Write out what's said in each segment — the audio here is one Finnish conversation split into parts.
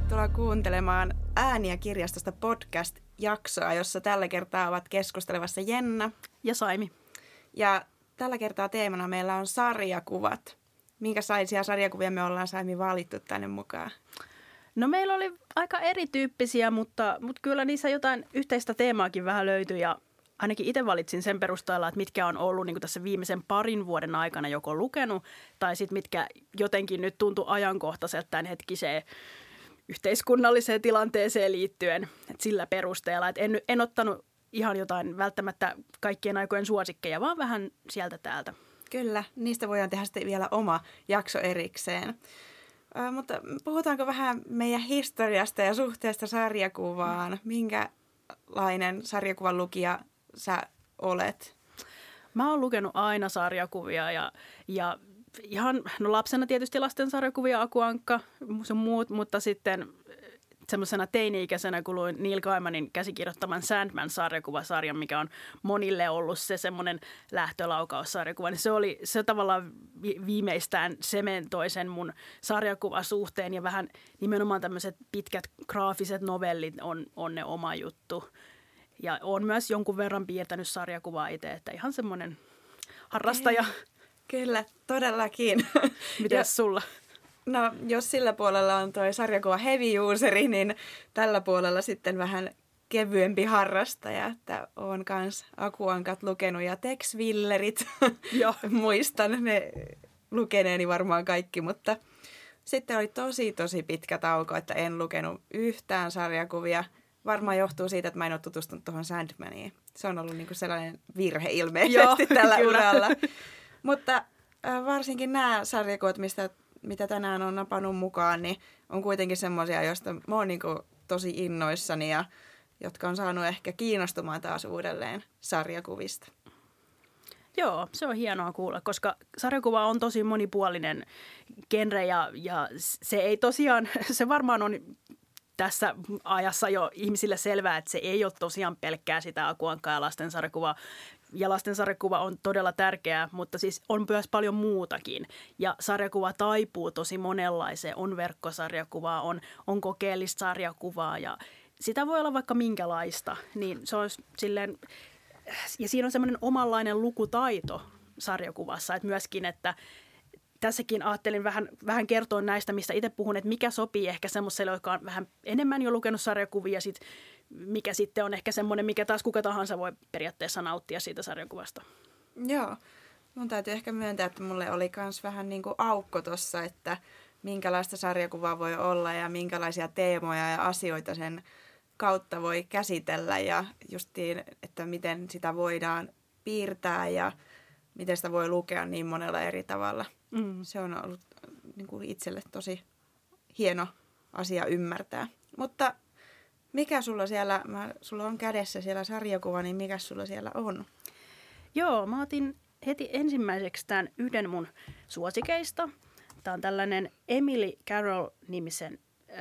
Tervetuloa kuuntelemaan Ääniä kirjastosta podcast-jaksoa, jossa tällä kertaa ovat keskustelevassa Jenna ja Saimi. Ja tällä kertaa teemana meillä on sarjakuvat. Minkälaisia sarjakuvia me ollaan, Saimi, valittu tänne mukaan? No meillä oli aika erityyppisiä, mutta kyllä niissä jotain yhteistä teemaakin vähän löytyi ja ainakin itse valitsin sen perusteella, että mitkä on ollut niin kuin tässä viimeisen parin vuoden aikana joko lukenut tai sitten mitkä jotenkin nyt tuntuu ajankohtaiselta tämän hetkiseen yhteiskunnalliseen tilanteeseen liittyen. Et sillä perusteella, että en ottanut ihan jotain välttämättä kaikkien aikojen suosikkeja, vaan vähän sieltä täältä. Kyllä, niistä voidaan tehdä sitten vielä oma jakso erikseen. Mutta puhutaanko vähän meidän historiasta ja suhteesta sarjakuvaan? Minkälainen sarjakuvan lukija sä olet? Mä oon lukenut aina sarjakuvia ja ihan lapsena tietysti lasten sarjakuvia, Aku Ankka, sun muut, mutta sitten semmoisena teini-ikäisenä kun luin Neil Gaimanin käsikirjoittaman Sandman-sarjakuvasarjan, mikä on monille ollut se semmoinen lähtölaukaus-sarjakuva, niin se tavallaan viimeistään sementoi sen mun sarjakuvasuhteen ja vähän nimenomaan tämmöiset pitkät graafiset novellit on ne oma juttu. Ja olen myös jonkun verran piirtänyt sarjakuvaa itse, että ihan semmoinen harrastaja. Kyllä, todellakin. Mitäs sulla? No, jos sillä puolella on toi sarjakuva heavy useri, niin tällä puolella sitten vähän kevyempi harrastaja. Että olen kans Aku Ankat lukenut ja Tex Willerit. Muistan ne lukeneeni varmaan kaikki, mutta sitten oli tosi pitkä tauko, että en lukenut yhtään sarjakuvia. Varmaan johtuu siitä, että mä en ole tutustunut tuohon Sandmaniin. Se on ollut niinku sellainen virhe ilmeisesti tällä uralla. Mutta varsinkin nämä sarjakuvat, mitä tänään on napannut mukaan, niin on kuitenkin semmoisia, joista mä oon niinku tosi innoissani ja jotka on saanut ehkä kiinnostumaan taas uudelleen sarjakuvista. Joo, se on hienoa kuulla, koska sarjakuva on tosi monipuolinen genre ja se ei tosiaan, se varmaan on tässä ajassa jo ihmisille selvää, että se ei ole tosiaan pelkkää sitä Aku Ankkaa ja lastensarjakuvaa. Ja lastensarjakuva on todella tärkeää, mutta siis on myös paljon muutakin. Ja sarjakuva taipuu tosi monenlaiseen. On verkkosarjakuvaa, on kokeellista sarjakuvaa ja sitä voi olla vaikka minkälaista. Niin se on silleen, ja siinä on semmoinen omanlainen lukutaito sarjakuvassa, että myöskin, että tässäkin ajattelin vähän kertoa näistä, mistä itse puhun, että mikä sopii ehkä semmoiselle, joka on vähän enemmän jo lukenut sarjakuvia, mikä sitten on ehkä semmoinen, mikä taas kuka tahansa voi periaatteessa nauttia siitä sarjakuvasta. Joo, mun täytyy ehkä myöntää, että mulle oli myös vähän niin kuin aukko tuossa, että minkälaista sarjakuvaa voi olla ja minkälaisia teemoja ja asioita sen kautta voi käsitellä ja justiin, että miten sitä voidaan piirtää ja miten sitä voi lukea niin monella eri tavalla. Se on ollut niin kuin itselle tosi hieno asia ymmärtää. Mutta mikä sulla siellä, sulla on kädessä siellä sarjakuva, niin mikä sulla siellä on? Joo, mä otin heti ensimmäiseksi tämän yhden mun suosikeista. Tämä on tällainen Emily Carroll-nimisen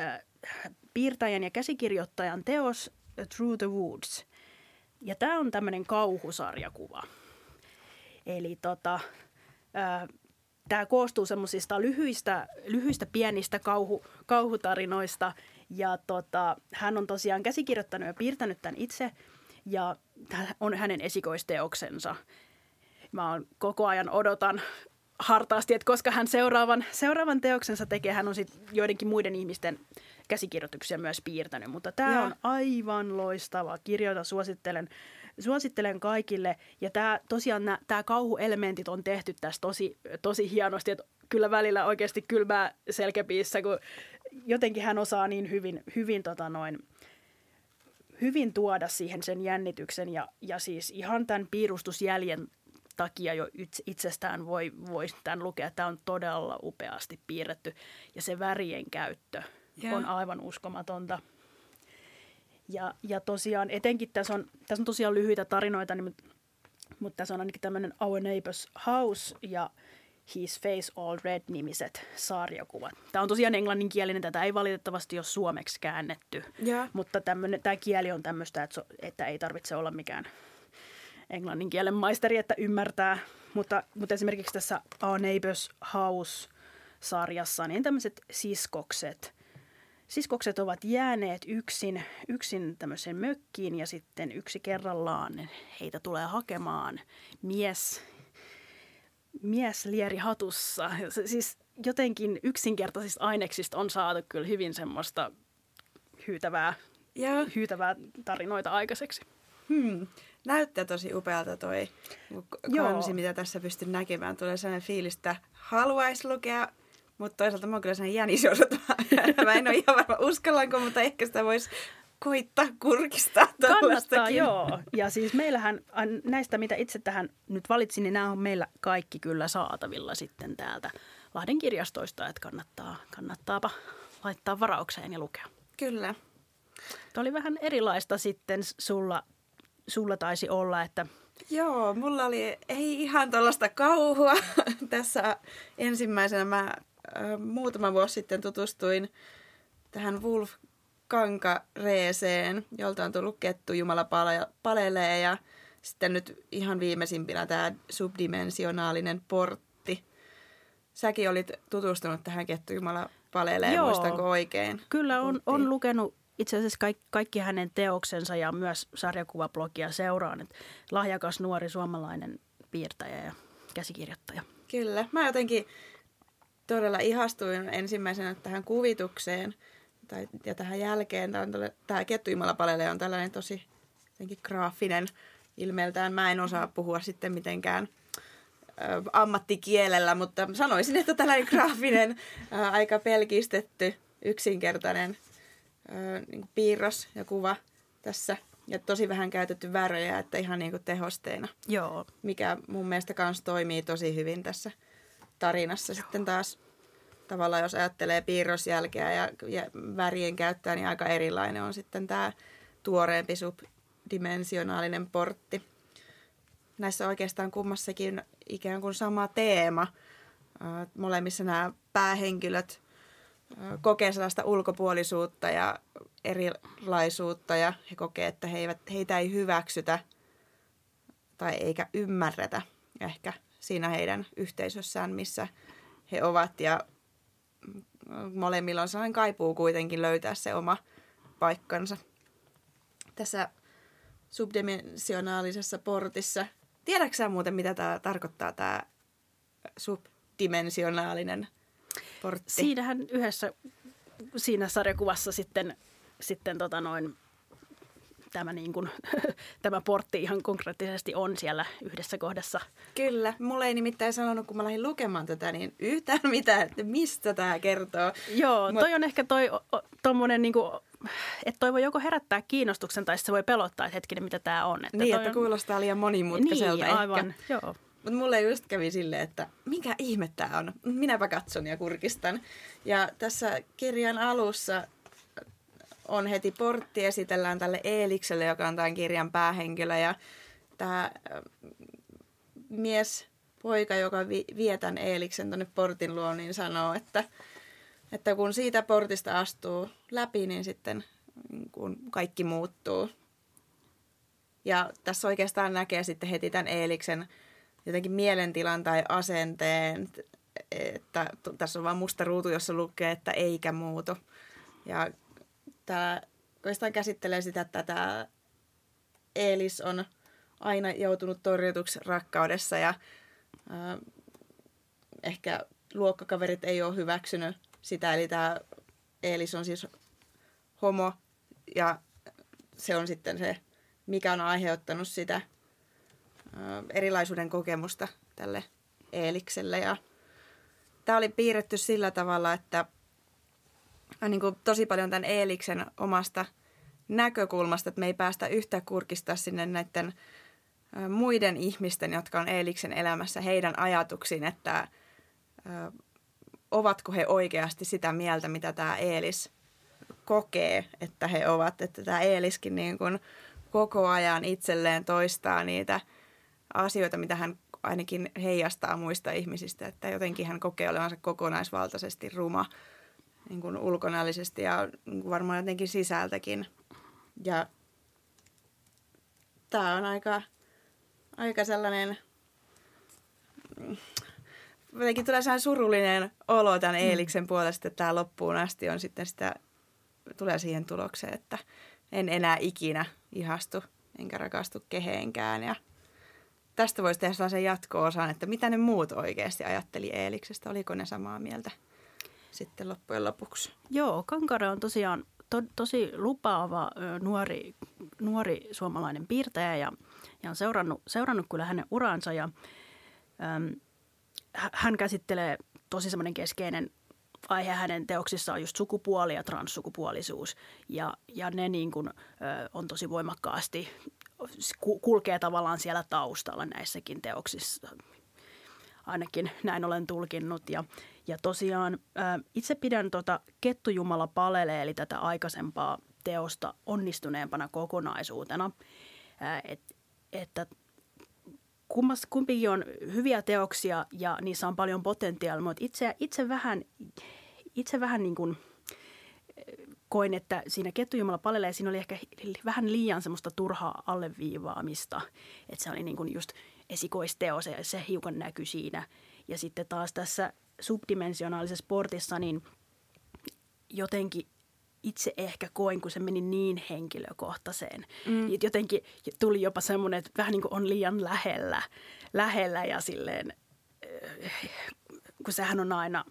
piirtäjän ja käsikirjoittajan teos Through the Woods. Ja tämä on tämmöinen kauhusarjakuva. Eli tämä koostuu semmoisista lyhyistä pienistä kauhutarinoista ja hän on tosiaan käsikirjoittanut ja piirtänyt tämän itse ja tämä on hänen esikoisteoksensa. Mä koko ajan odotan hartaasti, että koska hän seuraavan teoksensa tekee, hän on sitten joidenkin muiden ihmisten käsikirjoituksia myös piirtänyt, mutta tämä on aivan loistava kirjoita, suosittelen kaikille. Ja tämä kauhuelementit on tehty tässä tosi hienosti, että kyllä välillä oikeasti kylmää selkäpiissä, kun jotenkin hän osaa niin hyvin tuoda siihen sen jännityksen ja siis ihan tämän piirustusjäljen takia jo itsestään voi tämän lukea. Tämä on todella upeasti piirretty ja se värien käyttö on aivan uskomatonta. Ja tosiaan etenkin tässä on tosiaan lyhyitä tarinoita, mutta tässä on ainakin tämmöinen Our Neighbor's House ja His Face All Red-nimiset sarjakuvat. Tämä on tosiaan englanninkielinen, tätä ei valitettavasti ole suomeksi käännetty, mutta tämä kieli on tämmöistä, että ei tarvitse olla mikään englannin kielen maisteri, että ymmärtää. Mutta esimerkiksi tässä Our Neighbor's House-sarjassa niin tämmöiset siskokset siskokset ovat jääneet yksin tämmöiseen mökkiin ja sitten yksi kerrallaan heitä tulee hakemaan mies lierihatussa. Siis jotenkin yksinkertaisista aineksista on saatu kyllä hyvin semmoista hyytävää tarinoita aikaiseksi. Näyttää tosi upealta toi kansi, mitä tässä pystyn näkemään. Tulee sellainen fiilis, että haluaisi lukea, mutta toisaalta mä oon kyllä sellainen jänisodottava. Mä en ole ihan varma uskallanko, mutta ehkä sitä voisi koittaa kurkistaa Kannattaa, joo. Ja siis meillähän näistä, mitä itse tähän nyt valitsin, niin nämä on meillä kaikki kyllä saatavilla sitten täältä Lahden kirjastoista, että kannattaapa laittaa varaukseen ja lukea. Kyllä. Tämä oli vähän erilaista sitten sulla taisi olla, että... Joo, mulla ei ihan tuollaista kauhua. Tässä ensimmäisenä mä muutama vuosi sitten tutustuin tähän Wolf Kankareeseen, jolta on tullut Kettu Jumala palelee ja sitten nyt ihan viimeisimpinä tämä subdimensionaalinen portti. Säkin olit tutustunut tähän Kettu Jumala palelee, muistanko oikein? Kyllä on lukenut itse asiassa kaikki hänen teoksensa ja myös sarjakuvablogia seuraan. Että lahjakas nuori suomalainen piirtäjä ja käsikirjoittaja. Kyllä. Mä jotenkin todella ihastuin ensimmäisenä tähän kuvitukseen ja tähän jälkeen. Tämä Kettu Jumala palelee on tällainen tosi graafinen ilmeeltään. Mä en osaa puhua sitten mitenkään ammattikielellä, mutta sanoisin, että tällainen graafinen, aika pelkistetty, yksinkertainen niin piirros ja kuva tässä. Ja tosi vähän käytetty värejä, että ihan niin kuin tehosteina. Joo. Mikä mun mielestä kanssa toimii tosi hyvin tässä tarinassa. Joo. Sitten taas tavallaan, jos ajattelee piirrosjälkeä ja värien käyttöä, niin aika erilainen on sitten tämä tuoreempi subdimensionaalinen portti. Näissä oikeastaan kummassakin ikään kuin sama teema. Molemmissa nämä päähenkilöt kokee sellaista ulkopuolisuutta ja erilaisuutta ja he kokee, että heitä ei hyväksytä tai eikä ymmärretä ehkä siinä heidän yhteisössään, missä he ovat. Ja molemmilla on sellainen kaipuu kuitenkin löytää se oma paikkansa. Tässä subdimensionaalisessa portissa, tiedätkö sä muuten, mitä tämä tarkoittaa, tämä subdimensionaalinen portti? Siinähän siinä sarjakuvassa sitten tämä, niin kuin, tämä portti ihan konkreettisesti on siellä yhdessä kohdassa. Kyllä. Mulle ei nimittäin sanonut, kun mä lähdin lukemaan tätä, niin yhtään mitään, että mistä tämä kertoo. Joo, toi on ehkä tommonen niin kuin, että toi voi joko herättää kiinnostuksen tai se voi pelottaa, että hetkinen, mitä tämä on. Että niin, että kuulostaa liian monimutkaiselta niin, aivan, ehkä. Joo. Mutta mulle just kävi silleen, että mikä ihme tämä on. Minäpä katson ja kurkistan. Ja tässä kirjan alussa on heti portti, esitellään tälle Eelikselle, joka on tämän kirjan päähenkilö. Ja tämä poika, joka vie tämän Eeliksen tuonne portin luo, niin sanoo, että kun siitä portista astuu läpi, niin sitten kun kaikki muuttuu. Ja tässä oikeastaan näkee sitten heti tämän Eeliksen jotenkin mielentilan tai asenteen, että tässä on vaan musta ruutu, jossa lukee, että eikä muutu. Ja tämä oikeastaan käsittelee sitä, että tämä Eelis on aina joutunut torjutuksi rakkaudessa ja ehkä luokkakaverit ei ole hyväksynyt sitä. Eli tämä Eelis on siis homo ja se on sitten se, mikä on aiheuttanut sitä erilaisuuden kokemusta tälle Eelikselle. Ja tämä oli piirretty sillä tavalla, että niin kuin tosi paljon tämän Eeliksen omasta näkökulmasta, että me ei päästä yhtä kurkistaa sinne näiden muiden ihmisten, jotka on Eeliksen elämässä, heidän ajatuksiin, että ovatko he oikeasti sitä mieltä, mitä tämä Eelis kokee, että he ovat. Että tämä Eeliskin niin kuin koko ajan itselleen toistaa niitä asioita, mitä hän ainakin heijastaa muista ihmisistä, että jotenkin hän kokee olevansa kokonaisvaltaisesti ruma niin kuin ulkonäöllisesti ja niin kuin varmaan jotenkin sisältäkin. Ja tämä on aika sellainen, jotenkin tulee sellainen surullinen olo tämän Eeliksen puolesta, että tämä loppuun asti on sitten sitä tulee siihen tulokseen, että en enää ikinä ihastu enkä rakastu keheenkään. Ja tästä voisi tehdä sellaisen jatko-osan, että mitä ne muut oikeasti ajatteli Eeliksestä. Oliko ne samaa mieltä sitten loppujen lopuksi? Joo, Kankare on tosiaan tosi lupaava nuori suomalainen piirtäjä ja on seurannut kyllä hänen uransa. Ja, hän käsittelee tosi semmoinen keskeinen aihe hänen teoksissaan on just sukupuoli ja transsukupuolisuus. Ja ne niin kuin, on tosi voimakkaasti, kulkee tavallaan siellä taustalla näissäkin teoksissa. Ainakin näin olen tulkinnut. Ja tosiaan itse pidän Kettujumala palelee, eli tätä aikaisempaa teosta onnistuneempana kokonaisuutena. Että kumpikin on hyviä teoksia ja niissä on paljon potentiaalia, mutta itse vähän niin kuin koin, että siinä Kettujumala palelee, siinä oli ehkä vähän liian semmoista turhaa alleviivaamista. Että se oli niin kuin just esikoisteos ja se hiukan näkyi siinä. Ja sitten taas tässä subdimensionaalisessa sportissa, niin jotenkin itse ehkä koin, kun se meni niin henkilökohtaiseen. Jotenkin tuli jopa semmoinen, että vähän niin kuin on liian lähellä ja silleen, kun sehän on aina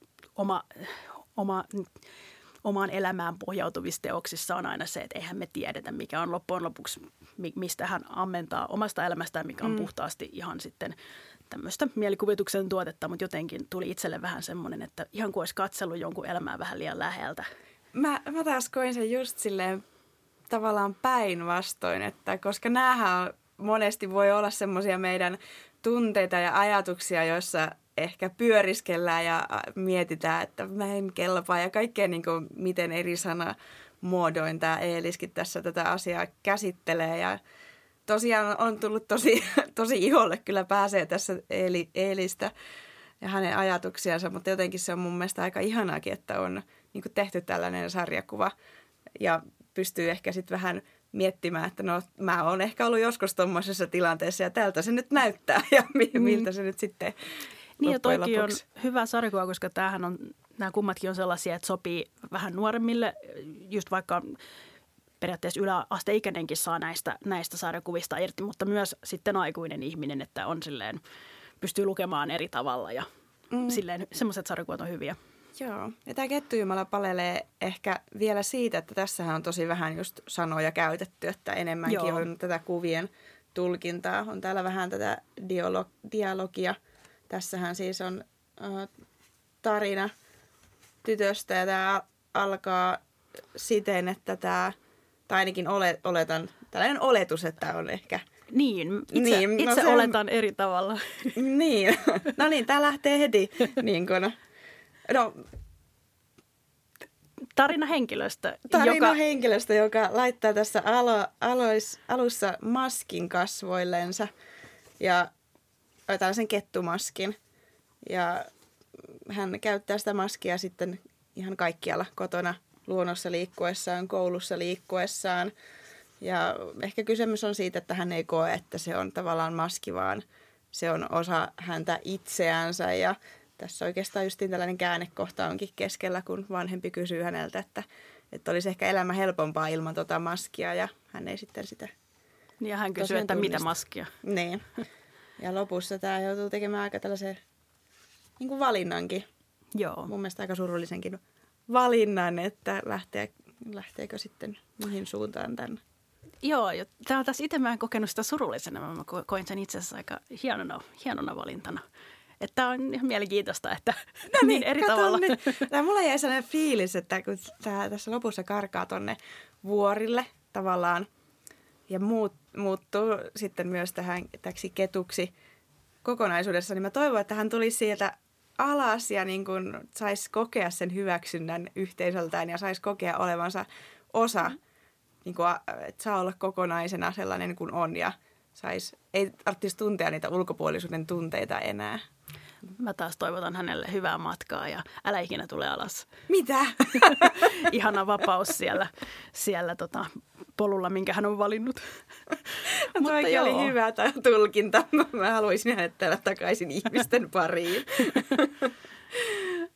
omaan elämään pohjautuvissa teoksissa on aina se, että eihän me tiedetä, mikä on loppujen lopuksi, mistä hän ammentaa omasta elämästään, mikä on puhtaasti ihan sitten tämmöistä mielikuvituksen tuotetta, mutta jotenkin tuli itselle vähän semmoinen, että ihan kuin olisi katsellut jonkun elämää vähän liian läheltä. Mä taas koin sen just silleen tavallaan päinvastoin, että koska näähän monesti voi olla semmoisia meidän tunteita ja ajatuksia, joissa ehkä pyöriskellään ja mietitään, että mä en kelpaa ja kaikkea niin kuin miten eri sanamuodoin tämä Eeliskin tässä tätä asiaa käsittelee ja tosiaan on tullut tosi iholle, kyllä pääsee tässä Eelistä ja hänen ajatuksiansa, mutta jotenkin se on mun mielestä aika ihanaakin, että on niin kuin tehty tällainen sarjakuva ja pystyy ehkä sitten vähän miettimään, että no mä oon ehkä ollut joskus tuommoisessa tilanteessa ja tältä se nyt näyttää ja miltä se nyt sitten niin ja toikin on hyvä sarjakuva, koska nämä kummatkin on sellaisia, että sopii vähän nuoremmille, just vaikka periaatteessa yläasteikäinenkin saa näistä sarjakuvista irti, mutta myös sitten aikuinen ihminen, että on silleen, pystyy lukemaan eri tavalla ja silleen semmoiset sarjakuvat on hyviä. Joo, ja tämä Kettujumala palelee ehkä vielä siitä, että tässähän on tosi vähän just sanoja käytetty, että enemmänkin on tätä kuvien tulkintaa. On täällä vähän tätä dialogia. Tässähän siis on tarina tytöstä ja tämä alkaa siten, että tämä, tai ainakin oletan, tällainen oletus, että on ehkä... Niin, itse oletan eri tavalla. Niin, no niin, tämä lähtee heti niin kuin... No, Tarinahenkilöstä, joka laittaa tässä alussa maskin kasvoillensa ja tällaisen kettumaskin. Ja hän käyttää sitä maskia sitten ihan kaikkialla kotona, luonnossa liikkuessaan, koulussa liikkuessaan. Ja ehkä kysymys on siitä, että hän ei koe, että se on tavallaan maski, vaan se on osa häntä itseänsä ja tässä oikeastaan justiin tällainen käännekohta onkin keskellä, kun vanhempi kysyy häneltä, että olisi ehkä elämä helpompaa ilman tota maskia ja hän ei sitten sitä ja hän kysyy, että mitä maskia. Niin. Ja lopussa tämä joutuu tekemään aika tällaisen niin kuin valinnankin. Joo. Mun mielestä aika surullisenkin valinnan, että lähteekö sitten mihin suuntaan tämän. Joo, tämä taas itse mä en kokenut sitä surullisena, mä koin sen itse asiassa aika hienona valintana. Että tämä on ihan mielenkiintoista, että niin eri tavalla. Mulla jäi sellainen fiilis, että kun tässä lopussa karkaa tonne vuorille tavallaan ja muuttuu sitten myös täksi ketuksi kokonaisuudessa, niin mä toivon, että hän tulisi sieltä alas ja niin kun saisi kokea sen hyväksynnän yhteisöltään ja saisi kokea olevansa osa, niin kun, että saa olla kokonaisena sellainen kuin on ja ei tarvitsisi tuntea niitä ulkopuolisuuden tunteita enää. Mä taas toivotan hänelle hyvää matkaa ja älä ikinä tule alas. Mitä? Ihana vapaus siellä polulla, minkä hän on valinnut. Mutta oli hyvä tämä tulkinta. Mä haluaisin hänet täällä takaisin ihmisten pariin.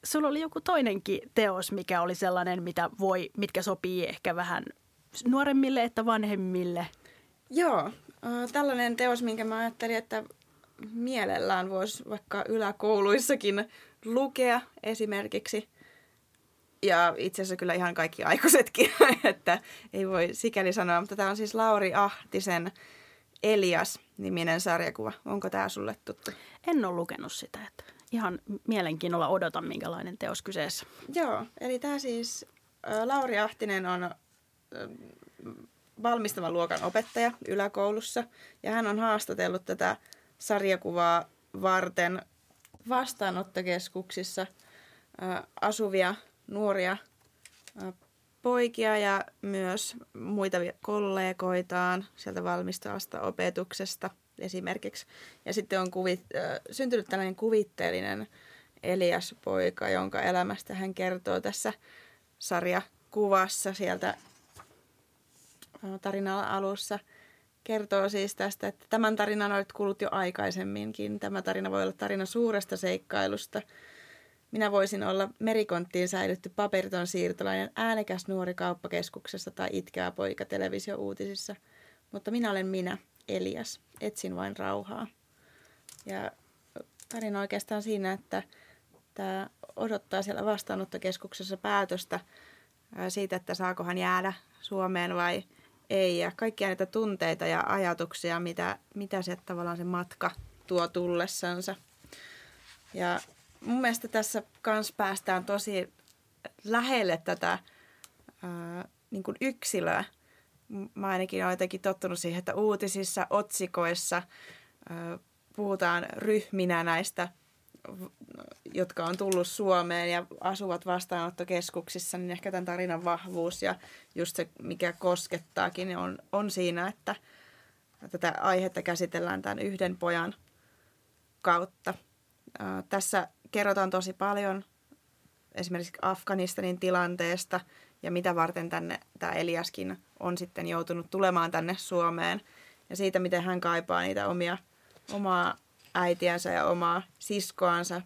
sulla oli joku toinenkin teos, mikä oli sellainen, mitkä sopii ehkä vähän nuoremmille että vanhemmille. Joo, tällainen teos, minkä mä ajattelin, että mielellään voisi vaikka yläkouluissakin lukea esimerkiksi. Ja itse asiassa kyllä ihan kaikki aikuisetkin, että ei voi sikäli sanoa. Mutta tämä on siis Lauri Ahtisen Elias-niminen sarjakuva. Onko tämä sulle tuttu? En ole lukenut sitä, että ihan mielenkiinnolla odotan, minkälainen teos kyseessä. Joo, eli tämä siis Lauri Ahtinen on valmistavan luokan opettaja yläkoulussa. Ja hän on haastatellut tätä sarjakuvaa varten vastaanottokeskuksissa asuvia nuoria poikia ja myös muita kollegoitaan sieltä valmistavasta opetuksesta esimerkiksi. Ja sitten on syntynyt tällainen kuvitteellinen Elias-poika, jonka elämästä hän kertoo tässä sarjakuvassa sieltä tarinan alussa. Kertoo siis tästä, että tämän tarinan olet kuullut jo aikaisemminkin. Tämä tarina voi olla tarina suuresta seikkailusta. Minä voisin olla merikonttiin säilytty paperiton siirtolainen, äänekäs nuori kauppakeskuksessa tai itkeä poika televisiouutisissa. Mutta minä olen minä, Elias. Etsin vain rauhaa. Ja tarina oikeastaan siinä, että tämä odottaa siellä vastaanottokeskuksessa päätöstä siitä, että saako hän jäädä Suomeen vai ei. Ja kaikkia näitä tunteita ja ajatuksia, mitä se tavallaan se matka tuo tullessansa. Ja mun mielestä tässä kans päästään tosi lähelle tätä niin kuin yksilöä. Mä ainakin olen jotenkin tottunut siihen, että uutisissa, otsikoissa puhutaan ryhminä näistä, jotka on tullut Suomeen ja asuvat vastaanottokeskuksissa, niin ehkä tämän tarinan vahvuus ja just se, mikä koskettaakin, on siinä, että tätä aihetta käsitellään tämän yhden pojan kautta. Tässä kerrotaan tosi paljon esimerkiksi Afganistanin tilanteesta ja mitä varten tämä Eliaskin on sitten joutunut tulemaan tänne Suomeen. Ja siitä, miten hän kaipaa niitä omaa äitiänsä ja omaa siskoansa.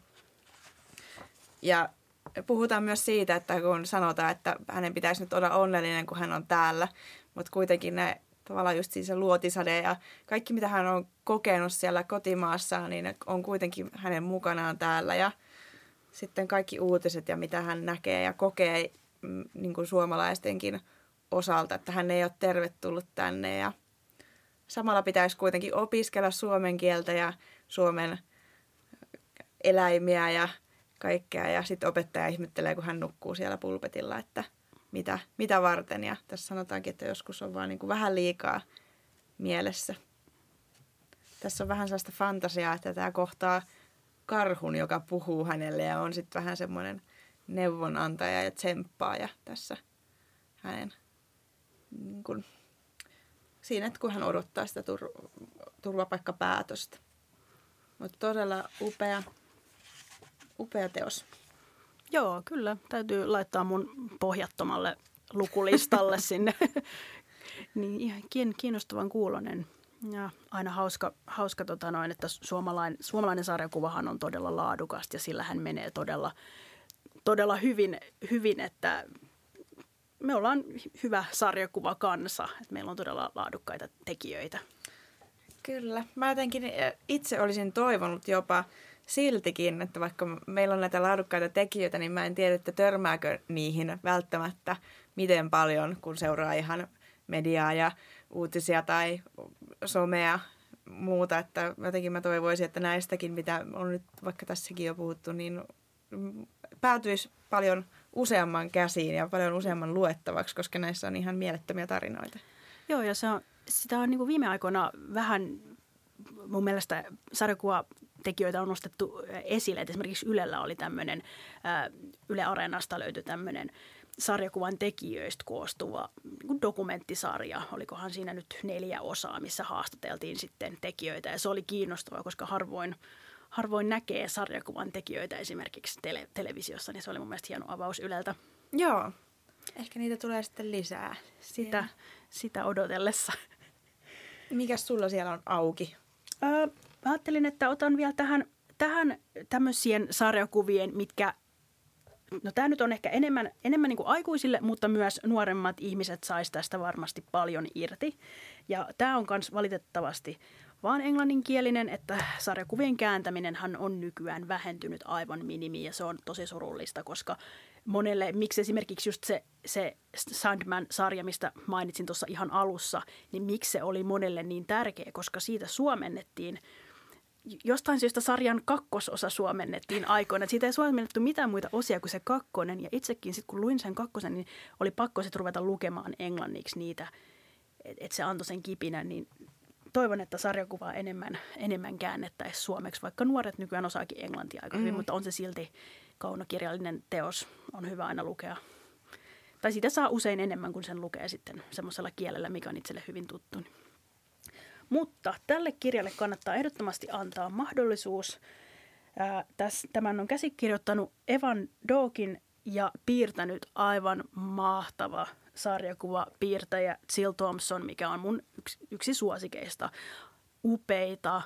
Ja puhutaan myös siitä, että kun sanotaan, että hänen pitäisi nyt olla onnellinen, kun hän on täällä. Mutta kuitenkin ne tavallaan just siis se luotisade ja kaikki, mitä hän on kokenut siellä kotimaassaan, niin on kuitenkin hänen mukanaan täällä. Ja sitten kaikki uutiset ja mitä hän näkee ja kokee niin kuin suomalaistenkin osalta, että hän ei ole tervetullut tänne. Ja samalla pitäisi kuitenkin opiskella suomen kieltä ja Suomen eläimiä ja kaikkea. Ja sitten opettaja ihmettelee, kun hän nukkuu siellä pulpetilla, että mitä varten. Ja tässä sanotaankin, että joskus on vaan niin kuin vähän liikaa mielessä. Tässä on vähän sellaista fantasiaa, että tämä kohtaa karhun, joka puhuu hänelle ja on sitten vähän semmoinen neuvonantaja ja tsemppaaja tässä hänen niin kuin, siinä, että kun hän odottaa sitä turvapaikkapäätöstä. Mutta todella upea teos. Joo, kyllä. Täytyy laittaa mun pohjattomalle lukulistalle sinne. Niin ihan kiinnostavan kuulonen. Ja aina hauska että suomalainen sarjakuvahan on todella laadukasta ja sillä hän menee todella hyvin, että me ollaan hyvä sarjakuvakansa, että meillä on todella laadukkaita tekijöitä. Kyllä. Mä jotenkin itse olisin toivonut jopa siltikin, että vaikka meillä on näitä laadukkaita tekijöitä, niin mä en tiedä, että törmääkö niihin välttämättä miten paljon, kun seuraa ihan mediaa ja uutisia tai somea muuta. Että jotenkin mä toivoisin, että näistäkin, mitä on nyt vaikka tässäkin jo puhuttu, niin päätyisi paljon useamman käsiin ja paljon useamman luettavaksi, koska näissä on ihan mielettömiä tarinoita. Joo, ja sitä on niin kuin viime aikoina vähän mun mielestä sarjakuvatekijöitä on nostettu esille. Et esimerkiksi Ylellä oli tämmöinen, Yle Areenasta löytyi tämmöinen sarjakuvan tekijöistä koostuva niin dokumenttisarja. Olikohan siinä nyt 4 osaa, missä haastateltiin sitten tekijöitä. Ja se oli kiinnostavaa, koska harvoin näkee sarjakuvan tekijöitä esimerkiksi televisiossa, niin se oli mun mielestä hieno avaus Yleltä. Joo, ehkä niitä tulee sitten lisää. Sitä odotellessa. Mikäs sulla siellä on auki? Ajattelin, että otan vielä tähän tämmöisien sarjakuvien, mitkä no tämä nyt on ehkä enemmän niin kuin aikuisille, mutta myös nuoremmat ihmiset sais tästä varmasti paljon irti. Ja tämä on myös valitettavasti vaan englanninkielinen, että sarjakuvien kääntäminenhän on nykyään vähentynyt aivan minimiin ja se on tosi surullista, koska monelle, miksi esimerkiksi just se Sandman-sarja, mistä mainitsin tuossa ihan alussa, niin miksi se oli monelle niin tärkeä, koska siitä suomennettiin jostain syystä sarjan kakkososa suomennettiin aikoina. Siitä ei suomennettu mitään muita osia kuin se kakkonen. Ja itsekin sitten kun luin sen kakkosen, niin oli pakko sitten ruveta lukemaan englanniksi niitä, että se antoi sen kipinän. Niin toivon, että sarjakuvaa enemmän käännettäisiin suomeksi, vaikka nuoret nykyään osaakin englantia aika hyvin, mutta on se silti kaunokirjallinen teos. On hyvä aina lukea. Tai siitä saa usein enemmän, kun sen lukee sitten semmoisella kielellä, mikä on itselle hyvin tuttu. Mutta tälle kirjalle kannattaa ehdottomasti antaa mahdollisuus. Tämän on käsikirjoittanut Evan Dawkin ja piirtänyt aivan mahtava sarjakuvapiirtäjä Jill Thompson, mikä on mun yksi suosikeista. Upeita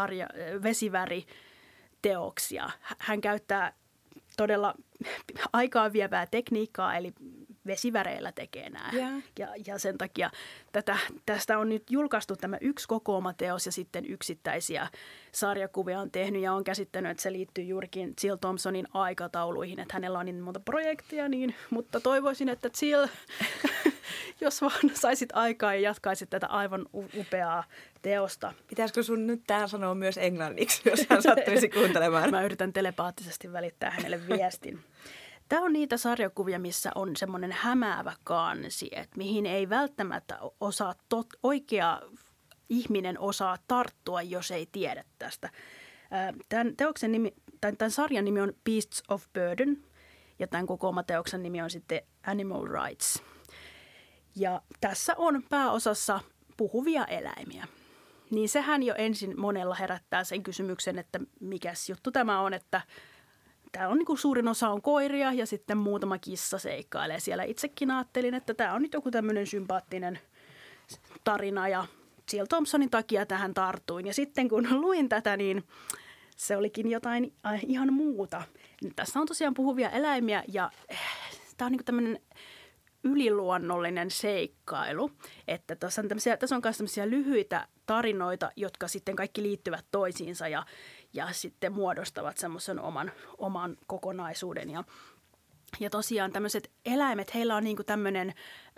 vesiväriteoksia. Hän käyttää todella aikaa vievää tekniikkaa, eli vesiväreillä tekee nämä. Ja sen takia tästä on nyt julkaistu tämä yksi kokoomateos ja sitten yksittäisiä sarjakuvia on tehnyt ja on käsittänyt, että se liittyy juurikin Jill Thompsonin aikatauluihin, että hänellä on niin monta projektia, mutta toivoisin, että Jill, jos vaan saisit aikaa ja jatkaisit tätä aivan upeaa teosta. Pitäisikö sun nyt tää sanoa myös englanniksi, jos hän sattuisi kuuntelemaan? Mä yritän telepaattisesti välittää hänelle viestin. Tämä on niitä sarjakuvia, missä on semmoinen hämäävä kansi, että mihin ei välttämättä osaa oikea ihminen osaa tarttua, jos ei tiedä tästä. Tämän sarjan nimi on Beasts of Burden ja tämän kokoomateoksen nimi on sitten Animal Rights. Ja tässä on pääosassa puhuvia eläimiä. Niin sehän jo ensin monella herättää sen kysymyksen, että mikäs juttu tämä on, että tämä on niin kuin suurin osa on koiria ja sitten muutama kissa seikkailee siellä. Itsekin ajattelin, että tämä on nyt joku tämmöinen sympaattinen tarina ja Jill Thompsonin takia tähän tartuin. Ja sitten kun luin tätä, niin se olikin jotain ihan muuta. Tässä on tosiaan puhuvia eläimiä ja tämä on niin kuin tämmöinen yliluonnollinen seikkailu. Että tässä on myös tämmöisiä lyhyitä tarinoita, jotka sitten kaikki liittyvät toisiinsa ja sitten muodostavat semmoisen oman kokonaisuuden. Ja tosiaan tämmöiset eläimet, heillä on niinku tämmöinen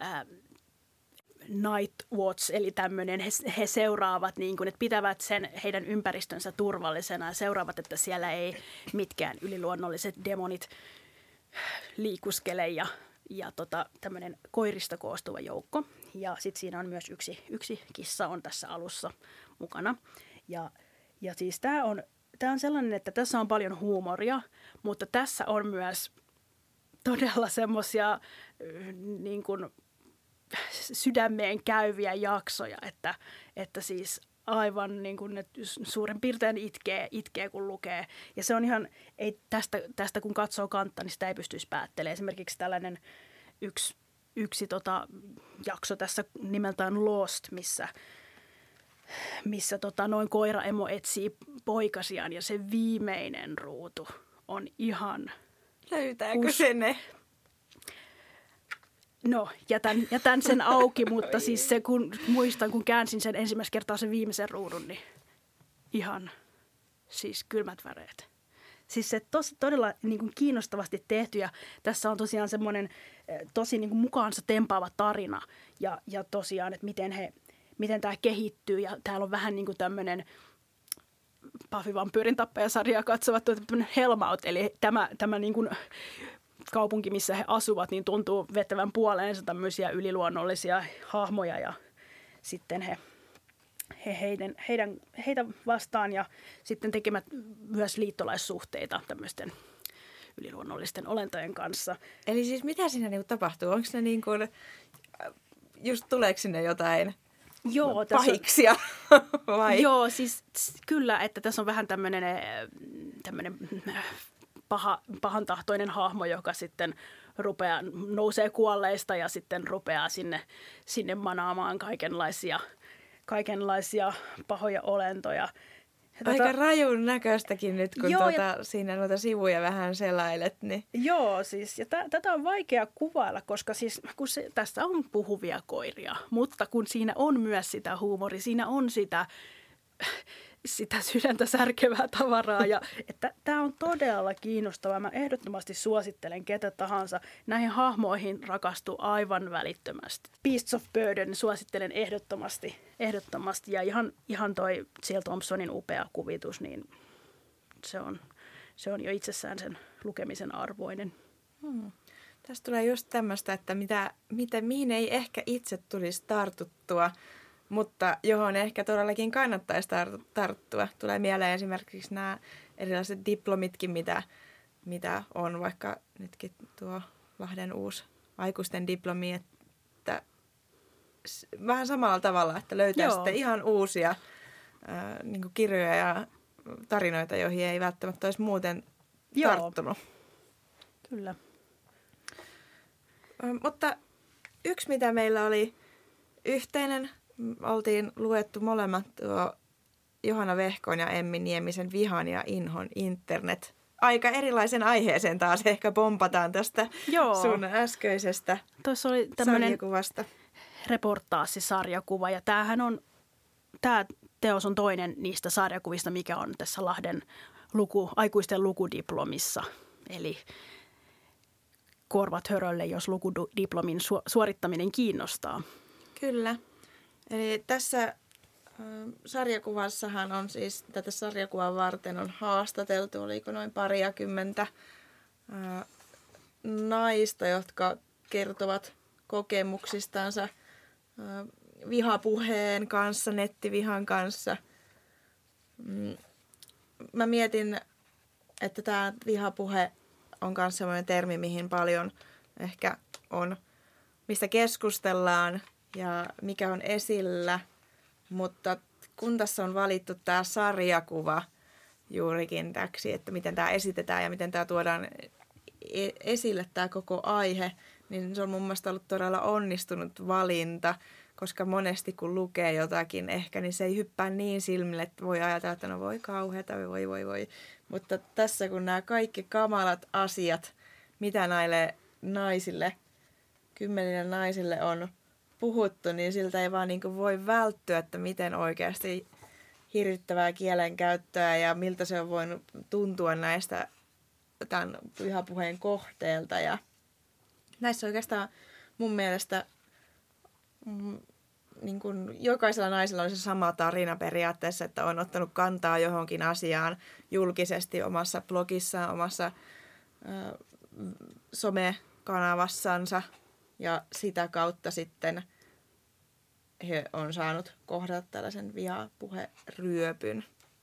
night watch, eli tämmöinen, he seuraavat, niin kuin, että pitävät sen heidän ympäristönsä turvallisena ja seuraavat, että siellä ei mitkään yliluonnolliset demonit liikuskele ja tämmöinen koirista koostuva joukko. Ja sitten siinä on myös yksi kissa on tässä alussa mukana. Ja siis tämä on sellainen, että tässä on paljon huumoria, mutta tässä on myös todella semmoisia niin kuin sydämeen käyviä jaksoja, että siis aivan niin kuin että suurin piirtein itkee kun lukee. Ja se on ihan, ei tästä kun katsoo kantta, niin sitä ei pystyisi päättelemään. Esimerkiksi tällainen yksi jakso tässä nimeltään Lost, missä noin koiraemo etsii poikasiaan ja se viimeinen ruutu on ihan... Löytääkö se ne? No, jätän sen auki, mutta siis se, muistan, kun käänsin sen ensimmäistä kertaa sen viimeisen ruudun, niin ihan siis kylmät väreet. Siis se todella niin kuin kiinnostavasti tehty ja tässä on tosiaan semmoinen tosi niin kuin mukaansa tempaava tarina ja tosiaan, että miten tämä kehittyy ja täällä on vähän niin kuin tämmöinen Buffy vampyyrin tappajasarjaa katsovat tämmöinen Hellmouth, eli tämä niin kuin kaupunki, missä he asuvat, niin tuntuu vetävän puoleensa tämmöisiä yliluonnollisia hahmoja ja sitten heitä vastaan ja sitten tekemät myös liittolaissuhteita tämmöisten yliluonnollisten olentojen kanssa. Eli siis mitä siinä niinku tapahtuu? Onko ne niin kuin, just tuleeko sinne jotain pahiksia? Vai? Joo, siis kyllä, että tässä on vähän tämmöinen pahantahtoinen hahmo, joka sitten nousee kuolleista ja sitten rupeaa sinne manaamaan kaikenlaisia pahoja olentoja. Aika rajun näköistäkin nyt, kun siinä noita sivuja vähän selailet. Niin. Joo, siis ja tätä on vaikea kuvailla, koska siis tässä on puhuvia koiria, mutta kun siinä on myös sitä huumoria, siinä on sitä sydäntä särkevää tavaraa. Ja että tämä on todella kiinnostavaa. Mä ehdottomasti suosittelen ketä tahansa. Näihin hahmoihin rakastuu aivan välittömästi. Beasts of Burden suosittelen ehdottomasti. Ja ihan toi Jill Thompsonin upea kuvitus, niin se on jo itsessään sen lukemisen arvoinen. Tästä tulee just tämmöistä, että mihin ei ehkä itse tulisi tartuttua, mutta johon ehkä todellakin kannattaisi tarttua. Tulee mieleen esimerkiksi nämä erilaiset diplomitkin, mitä on vaikka nytkin tuo Lahden uusi aikuisten diplomi, että vähän samalla tavalla, että löytää sitten ihan uusia niin kuin kirjoja ja tarinoita, joihin ei välttämättä olisi muuten tarttunut. Kyllä. Mutta yksi, mitä meillä oli yhteinen, oltiin luettu molemmat tuo Johanna Vehkon ja Emmi Niemisen Vihan ja inhon internet. Aika erilaisen aiheeseen taas ehkä pompataan tästä sun äskeisestä tuossa oli tämmöinen sarjakuvasta. Reportaassisarjakuva ja tämä teos on toinen niistä sarjakuvista, mikä on tässä Lahden aikuisten lukudiplomissa. Eli korvat hörölle, jos lukudiplomin suorittaminen kiinnostaa. Kyllä. Eli tässä sarjakuvassahan on siis, tätä sarjakuvaa varten on haastateltu, oliko noin pariakymmentä naista, jotka kertovat kokemuksistansa vihapuheen kanssa, nettivihan kanssa. Mä mietin, että tämä vihapuhe on myös sellainen termi, mihin paljon ehkä on, mistä keskustellaan ja mikä on esillä, mutta kun tässä on valittu tämä sarjakuva juurikin täksi, että miten tämä esitetään ja miten tämä tuodaan esille tämä koko aihe, niin se on mun mielestä ollut todella onnistunut valinta, koska monesti kun lukee jotakin ehkä, niin se ei hyppää niin silmille, että voi ajatella, että no voi kauheata, voi. Mutta tässä kun nämä kaikki kamalat asiat, mitä näille naisille, 10 naisille on puhuttu, niin siltä ei vaan niin kuin voi välttyä, että miten oikeasti hirvittävää kielenkäyttöä ja miltä se on voinut tuntua näistä tämän vihapuheen kohteelta. Ja näissä oikeastaan mun mielestä niin kuin jokaisella naisella on se sama tarina periaatteessa, että on ottanut kantaa johonkin asiaan julkisesti omassa blogissaan, omassa somekanavassansa ja sitä kautta sitten he on saanut kohdata tällaisen vihapuheryöpyn.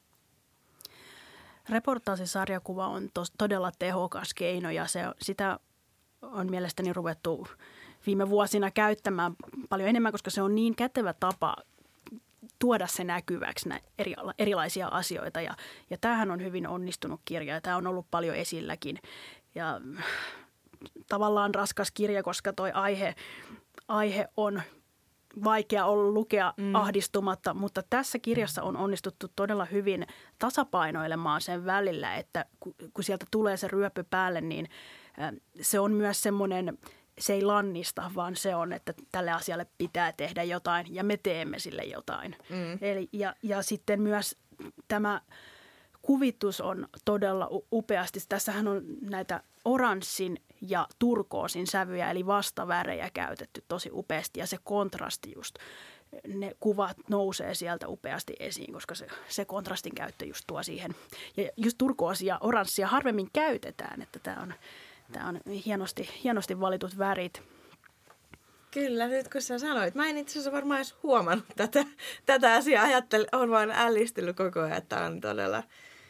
Reportaasisarjakuva on todella tehokas keino ja sitä on mielestäni ruvettu viime vuosina käyttämään paljon enemmän, koska se on niin kätevä tapa tuoda se näkyväksi erilaisia asioita. Ja tämähän on hyvin onnistunut kirja ja tämä on ollut paljon esilläkin. Ja tavallaan raskas kirja, koska toi aihe on vaikea ollut lukea ahdistumatta, mutta tässä kirjassa on onnistuttu todella hyvin tasapainoilemaan sen välillä, että kun sieltä tulee se ryöppy päälle, niin se on myös semmoinen, se ei lannista, vaan se on, että tälle asialle pitää tehdä jotain ja me teemme sille jotain. Eli, ja sitten myös tämä kuvitus on todella upeasti. Tässähän on näitä oranssin ja turkoosin sävyjä, eli vastavärejä käytetty tosi upeasti ja se kontrasti just, ne kuvat nousee sieltä upeasti esiin, koska se kontrastin käyttö just tuo siihen. Ja just turkoosia ja oranssia harvemmin käytetään, että tämä on hienosti valitut värit. Kyllä, nyt kun sä sanoit. Mä en itse asiassa varmaan edes huomannut tätä asiaa. Olen vaan ällistellyt koko ajan, että on todella,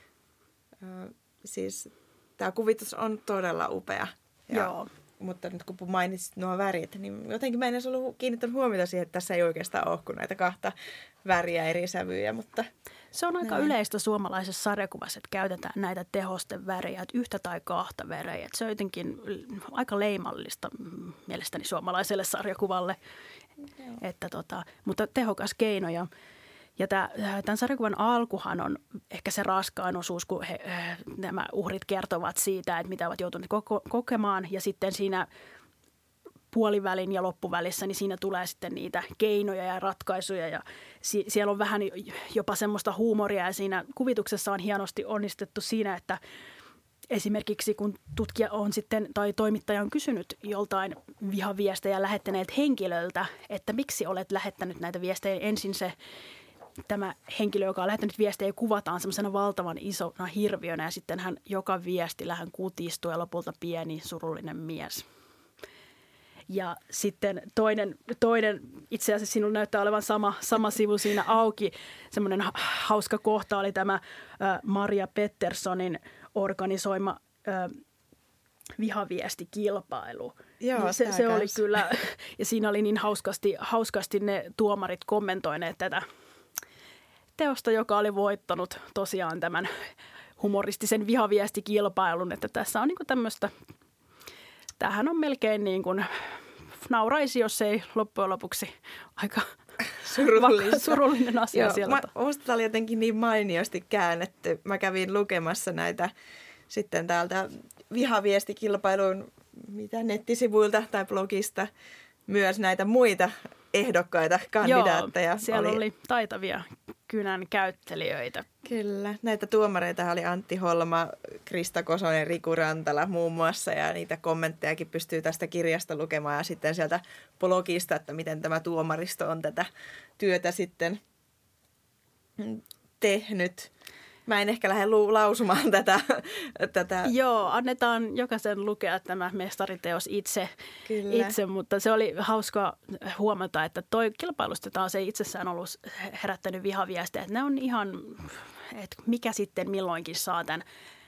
siis tämä kuvitus on todella upea. Joo. Mutta nyt kun mainitsit nuo värit, niin jotenkin mä en edes ollut kiinnittänyt huomiota siihen, että tässä ei oikeastaan ole kuin näitä 2 väriä eri sävyjä, mutta se on aika yleistä suomalaisessa sarjakuvassa, että käytetään näitä tehosten värejä, että 1 tai 2 värejä. Se on jotenkin aika leimallista mielestäni suomalaiselle sarjakuvalle, että mutta tehokas keino. Ja tämän sarjakuvan alkuhan on ehkä se raskain osuus, kun nämä uhrit kertovat siitä, että mitä ovat joutuneet kokemaan. Ja sitten siinä puolivälin ja loppuvälissä, niin siinä tulee sitten niitä keinoja ja ratkaisuja. Ja siellä on vähän jopa semmoista huumoria ja siinä kuvituksessa on hienosti onnistettu siinä, että esimerkiksi kun tutkija on sitten tai toimittaja on kysynyt joltain vihaviestejä lähettäneeltä henkilöltä, että miksi olet lähettänyt näitä viestejä. Ensin tämä henkilö, joka on lähettänyt viestejä, kuvataan semmoisena valtavan isona hirviönä ja sitten hän joka viestillä hän kutistuu ja lopulta pieni surullinen mies. Ja sitten toinen itse asiassa sinulla näyttää olevan sama sivu siinä auki. Semmoinen hauska kohta oli tämä Maria Petterssonin organisoima vihaviestikilpailu. Joo, niin se oli kyllä, ja siinä oli niin hauskasti ne tuomarit kommentoineet tätä teosta, joka oli voittanut tosiaan tämän humoristisen vihaviestikilpailun, että tässä on niinku tämmöistä, tämähän on melkein niin kuin nauraisi, jos ei loppujen lopuksi aika surullinen asia sieltä. Minusta tämä oli jotenkin niin mainiosti käännetty. Mä kävin lukemassa näitä sitten täältä vihaviestikilpailun nettisivuilta tai blogista myös näitä muita ehdokkaita, kandidaatteja. Joo, siellä oli taitavia kynän käyttelijöitä. Kyllä. Näitä tuomareita oli Antti Holma, Krista Kosonen, Riku Rantala muun muassa. Ja niitä kommenttejakin pystyy tästä kirjasta lukemaan ja sitten sieltä blogista, että miten tämä tuomaristo on tätä työtä sitten tehnyt. Mä en ehkä lähde lausumaan tätä. Joo, annetaan jokaisen lukea tämä mestariteos itse, mutta se oli hauska huomata, että toi kilpailusta taas ei itsessään ollut herättänyt vihaviestejä. Ne on ihan, että mikä sitten milloinkin saa tämän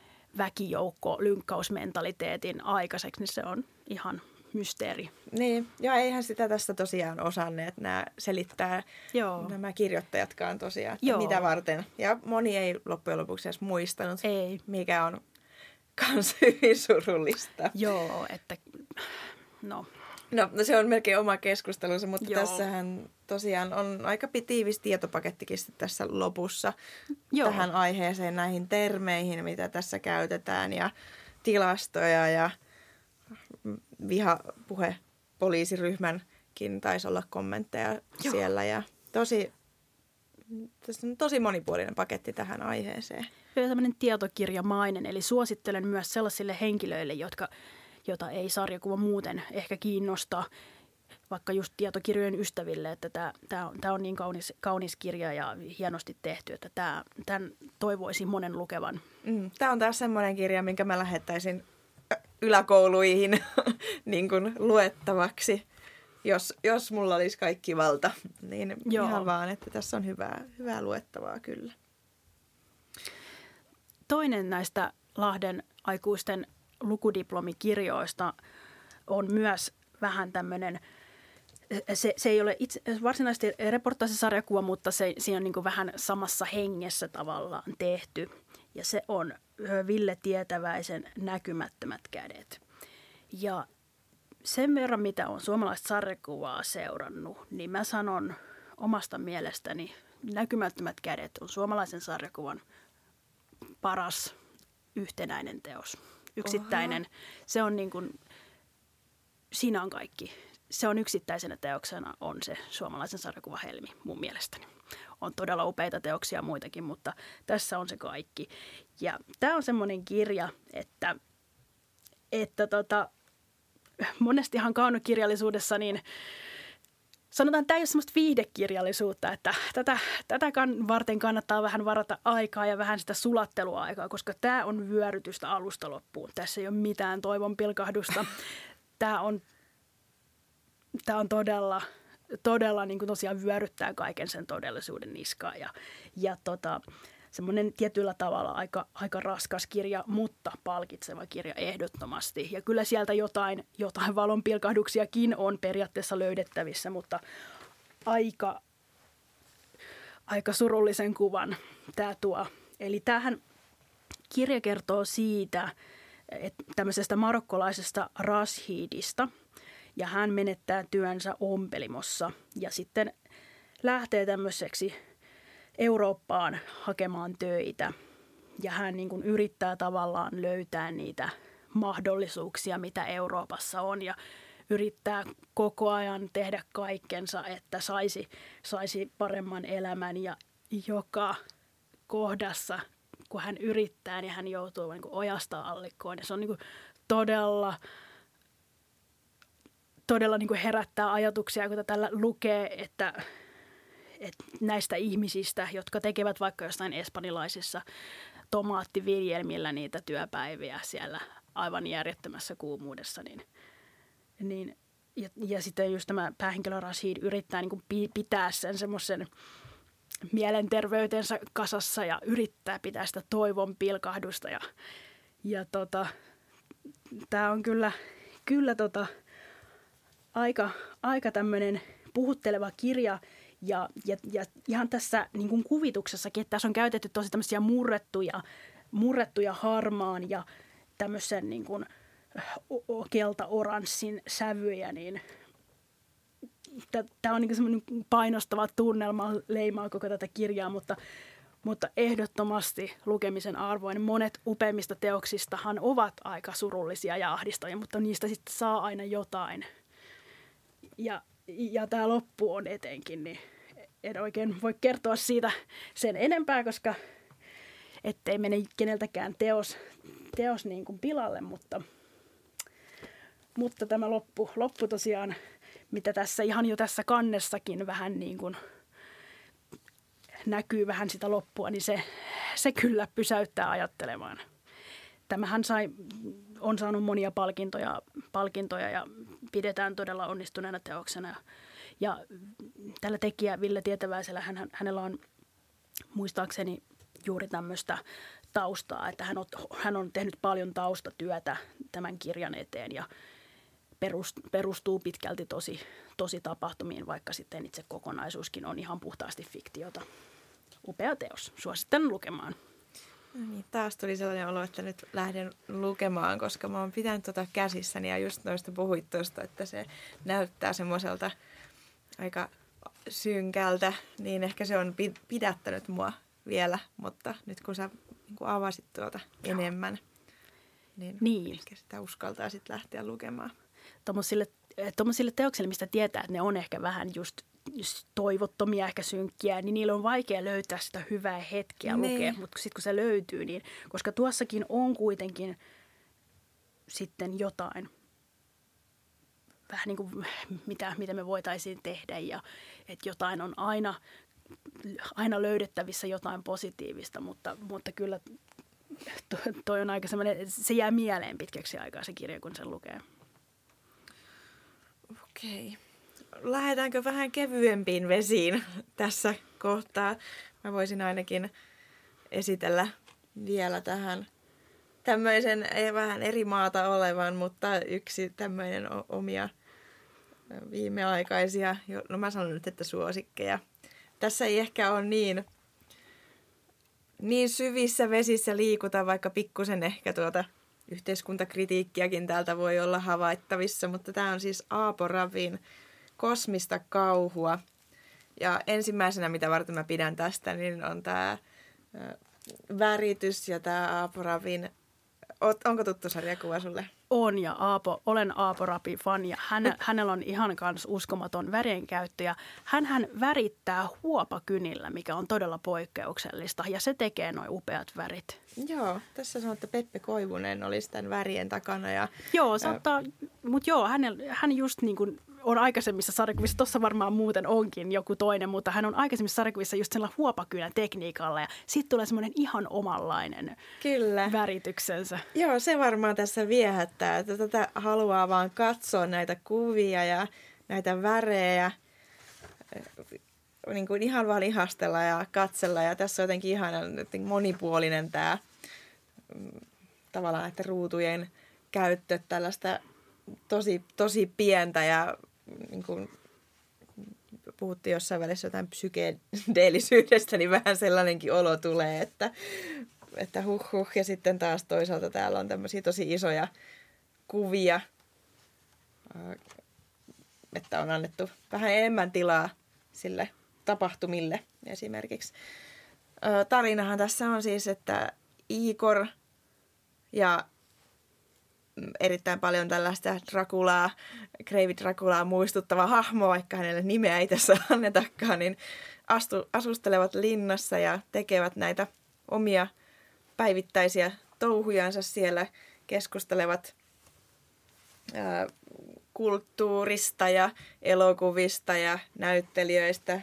väkijoukko-lynkkausmentaliteetin aikaiseksi, niin se on ihan mysteeri. Niin, ja eihän sitä tässä tosiaan osanneet nämä selittää nämä kirjoittajatkaan tosiaan, että mitä varten. Ja moni ei loppujen lopuksi edes muistanut, mikä on kans hyvin surullista. Joo, että no se on melkein oma keskustelunsa, mutta tässähän tosiaan on aika tiivis tietopakettikin tässä lopussa tähän aiheeseen, näihin termeihin, mitä tässä käytetään ja tilastoja ja vihapuhe-poliisiryhmänkin taisi olla kommentteja siellä ja tosi monipuolinen paketti tähän aiheeseen. Ja tämmöinen tietokirjamainen, eli suosittelen myös sellaisille henkilöille, jota ei sarjakuva muuten ehkä kiinnosta, vaikka just tietokirjojen ystäville, että tämä on niin kaunis kirja ja hienosti tehty, että tämän toivoisin monen lukevan. Tämä on taas semmoinen kirja, minkä mä lähettäisin yläkouluihin niin kuin luettavaksi, jos mulla olisi kaikki valta, niin ihan vaan, että tässä on hyvää luettavaa kyllä. Toinen näistä Lahden aikuisten lukudiplomikirjoista on myös vähän tämmöinen, se ei ole varsinaisesti reportaasisarjakuva, mutta siinä on niin kuin vähän samassa hengessä tavallaan tehty. Ja se on Ville Tietäväisen Näkymättömät kädet. Ja sen verran, mitä on suomalaista sarjakuvaa seurannut, niin mä sanon omasta mielestäni, Näkymättömät kädet on suomalaisen sarjakuvan paras yhtenäinen teos. Yksittäinen. Oha. Se on niin kuin, siinä on kaikki. Se on yksittäisenä teoksena on se suomalaisen sarjakuvan helmi mun mielestäni. On todella upeita teoksia muitakin, mutta tässä on se kaikki. Ja tämä on semmoinen kirja, että monestihan kaunokirjallisuudessa niin sanotaan, että tämä ei ole semmoista viihdekirjallisuutta, että tätä varten kannattaa vähän varata aikaa ja vähän sitä sulatteluaikaa, koska tämä on vyörytystä alusta loppuun. Tässä ei ole mitään toivon pilkahdusta. Tämä on todella niin kuin tosiaan vyöryttää kaiken sen todellisuuden niskaan ja semmoinen tietyllä tavalla aika raskas kirja, mutta palkitseva kirja ehdottomasti. Ja kyllä sieltä jotain valonpilkahduksiakin on periaatteessa löydettävissä, mutta aika surullisen kuvan tämä tuo. Eli tämähän kirja kertoo siitä, että tämmöisestä marokkolaisesta Rashidista, ja hän menettää työnsä ompelimossa ja sitten lähtee tämmöiseksi Eurooppaan hakemaan töitä. Ja hän niin kuin yrittää tavallaan löytää niitä mahdollisuuksia, mitä Euroopassa on, ja yrittää koko ajan tehdä kaikkensa, että saisi paremman elämän, ja joka kohdassa, kun hän yrittää, niin hän joutuu niin kuin ojasta allikkoon. Ja se on niin kuin todella niin kuin herättää ajatuksia, kun tällä lukee, että näistä ihmisistä, jotka tekevät vaikka jostain espanjalaisissa tomaattiviljelmillä niitä työpäiviä siellä aivan järjettömässä kuumuudessa, ja sitten just tämä päähenkilö Rashid yrittää niin kuin pitää sen semmoisen mielenterveytensä kasassa ja yrittää pitää sitä toivon pilkahdusta. Ja tämä on kyllä aika tämmöinen puhutteleva kirja. Ja ihan tässä niin kuin kuvituksessakin, että tässä on käytetty tosi tämmöisiä murrettuja harmaan ja tämmöisen niin kuin kelta-oranssin sävyjä, niin tämä on niin kuin semmoinen painostava tunnelma, leimaa koko tätä kirjaa, mutta ehdottomasti lukemisen arvoinen. Monet upeimmista teoksistahan ovat aika surullisia ja ahdistavia, mutta niistä sitten saa aina jotain. Ja tämä loppu on etenkin, niin en oikein voi kertoa siitä sen enempää, koska ettei mene keneltäkään teos niin kuin pilalle, mutta tämä loppu tosiaan, mitä tässä ihan jo tässä kannessakin vähän niin kuin näkyy vähän sitä loppua, niin se kyllä pysäyttää ajattelemaan. Tämähän on saanut monia palkintoja ja pidetään todella onnistuneena teoksena. Ja tällä tekijä Ville Tietäväisellä hänellä on muistaakseni juuri tämmöistä taustaa, että hän on tehnyt paljon taustatyötä tämän kirjan eteen ja perustuu pitkälti tosi tapahtumiin, vaikka sitten itse kokonaisuuskin on ihan puhtaasti fiktiota. Upea teos. Suosittelen lukemaan. Niin, taas tuli sellainen olo, että nyt lähden lukemaan, koska mä oon pitänyt käsissäni ja just noista puhuit tuosta, että se näyttää semmoiselta aika synkältä, niin ehkä se on pidättänyt mua vielä, mutta nyt kun sä niin kun avasit enemmän, niin ehkä sitä uskaltaa sitten lähteä lukemaan. Tuommoisille teoksille, mistä tietää, että ne on ehkä vähän just toivottomia, ehkä synkkiä, niin niillä on vaikea löytää sitä hyvää hetkeä lukea, mutta sitten kun se löytyy, niin koska tuossakin on kuitenkin sitten jotain, vähän niin kuin mitä me voitaisiin tehdä, ja että jotain on aina löydettävissä jotain positiivista, mutta kyllä toi on aika semmoinen, se jää mieleen pitkäksi aikaa se kirja, kun sen lukee. Okei. Lähdetäänkö vähän kevyempiin vesiin tässä kohtaa? Mä voisin ainakin esitellä vielä tähän tämmöisen vähän eri maata olevan, mutta yksi tämmöinen omia viimeaikaisia, no mä sanon nyt, että suosikkeja. Tässä ei ehkä ole niin syvissä vesissä liikuta, vaikka pikkusen ehkä yhteiskuntakritiikkiäkin täältä voi olla havaittavissa, mutta tämä on siis Aapo Ravin Kosmista kauhua. Ja ensimmäisenä, mitä varten mä pidän tästä, niin on tämä väritys ja tämä Aapo Ravin. Onko tuttu sarjakuva sulle? On, ja olen Aapo Rapin fani, ja hänellä on ihan kans uskomaton värien käyttö, ja hän värittää huopakynillä, mikä on todella poikkeuksellista, ja se tekee nuo upeat värit. Joo, tässä sanoo, että Peppe Koivunen olisi tämän värien takana. Ja, joo, saattaa, mutta joo, hän just niin kuin on aikaisemmissa sarjakuvissa, tuossa varmaan muuten onkin joku toinen, mutta hän on aikaisemmissa sarjakuvissa just sellainen huopakynän tekniikalla, ja sitten tulee semmoinen ihan omanlainen värityksensä. Joo, se varmaan tässä viehättää, että tätä haluaa vaan katsoa näitä kuvia ja näitä värejä, niin kuin ihan vaan ihastella ja katsella, ja tässä on jotenkin ihan monipuolinen tämä tavallaan näiden ruutujen käyttö, tällaista tosi pientä, ja niin kuin puhuttiin jossain välissä jotain psykedeellisyydestä, niin vähän sellainenkin olo tulee, että huh. Ja sitten taas toisaalta täällä on tämmöisiä tosi isoja kuvia, että on annettu vähän enemmän tilaa sille tapahtumille esimerkiksi. Tarinahan tässä on siis, että Igor ja erittäin paljon tällaista Draculaa, Kreivi Draculaa muistuttava hahmo, vaikka hänelle nimeä ei tässä annetakaan, niin asustelevat linnassa ja tekevät näitä omia päivittäisiä touhujansa siellä, keskustelevat kulttuurista ja elokuvista ja näyttelijöistä,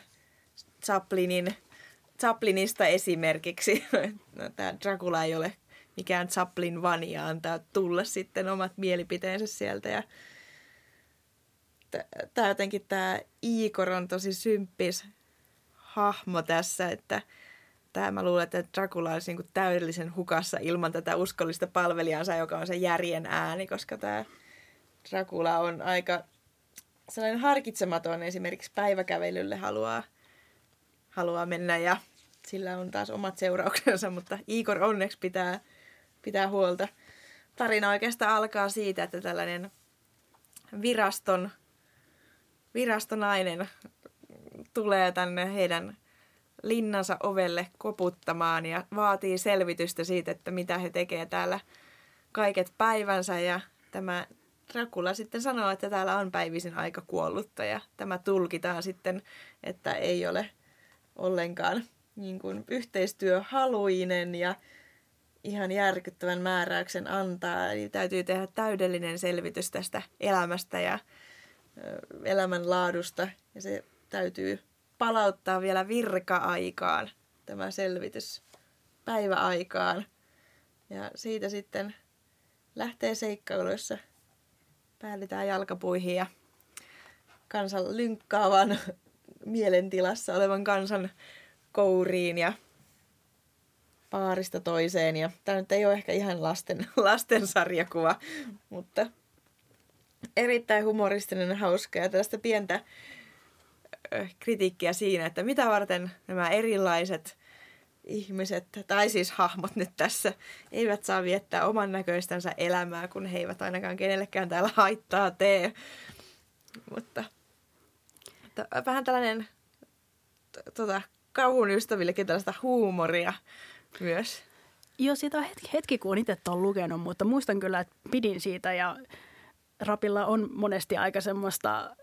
Chaplinista esimerkiksi. No, tämä Dracula ei ole mikään Chaplin-vani ja antaa tulla sitten omat mielipiteensä sieltä. Ja tämä Igor on tosi symppis hahmo tässä, että mä luulen, että Dracula olisi niin täydellisen hukassa ilman tätä uskollista palvelijansa, joka on se järjen ääni, koska tämä Dracula on aika sellainen harkitsematon, esimerkiksi päiväkävelylle haluaa mennä ja sillä on taas omat seurauksensa, mutta Igor onneksi pitää huolta. Tarina oikeastaan alkaa siitä, että tällainen virastonainen tulee tänne heidän linnansa ovelle koputtamaan ja vaatii selvitystä siitä, että mitä he tekevät täällä kaiket päivänsä. Ja tämä Dracula sitten sanoo, että täällä on päivisin aika kuollutta ja tämä tulkitaan sitten, että ei ole ollenkaan niin kuin yhteistyöhaluinen ja ihan järkyttävän määräyksen antaa. Eli täytyy tehdä täydellinen selvitys tästä elämästä ja elämänlaadusta ja se täytyy palauttaa vielä virka-aikaan, tämä selvitys päiväaikaan. Ja siitä sitten lähtee seikkailuissa, päällitään jalkapuihin ja kansan lynkkaavan mielentilassa olevan kansan kouriin ja paarista toiseen. Ja tämä nyt ei ole ehkä ihan lasten sarjakuva, mutta erittäin humoristinen ja hauska ja tällaista pientä kritiikkiä siinä, että mitä varten nämä erilaiset ihmiset, tai siis hahmot nyt tässä, eivät saa viettää oman näköistänsä elämää, kun he eivät ainakaan kenellekään täällä haittaa tee. Mutta vähän tällainen kauhun ystävillekin tällaista huumoria myös. Joo, siitä on hetki, kun olen itse tuon lukenut, mutta muistan kyllä, että pidin siitä ja Rapilla on monesti aika semmoista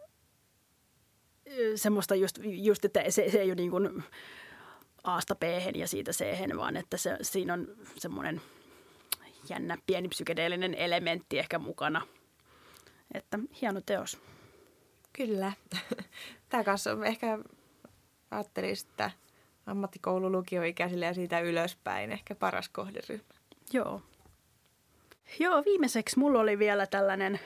just että se ei ole niin kuin A:sta B:hen ja siitä C:hen, vaan että siinä on semmoinen jännä pieni psykedeellinen elementti ehkä mukana. Että hieno teos. Kyllä. Tämä kanssa on ehkä ajattelisin, että ammattikoulu lukioikäisille ja siitä ylöspäin ehkä paras kohderyhmä. Joo. Joo, viimeiseksi mulla oli vielä tällainen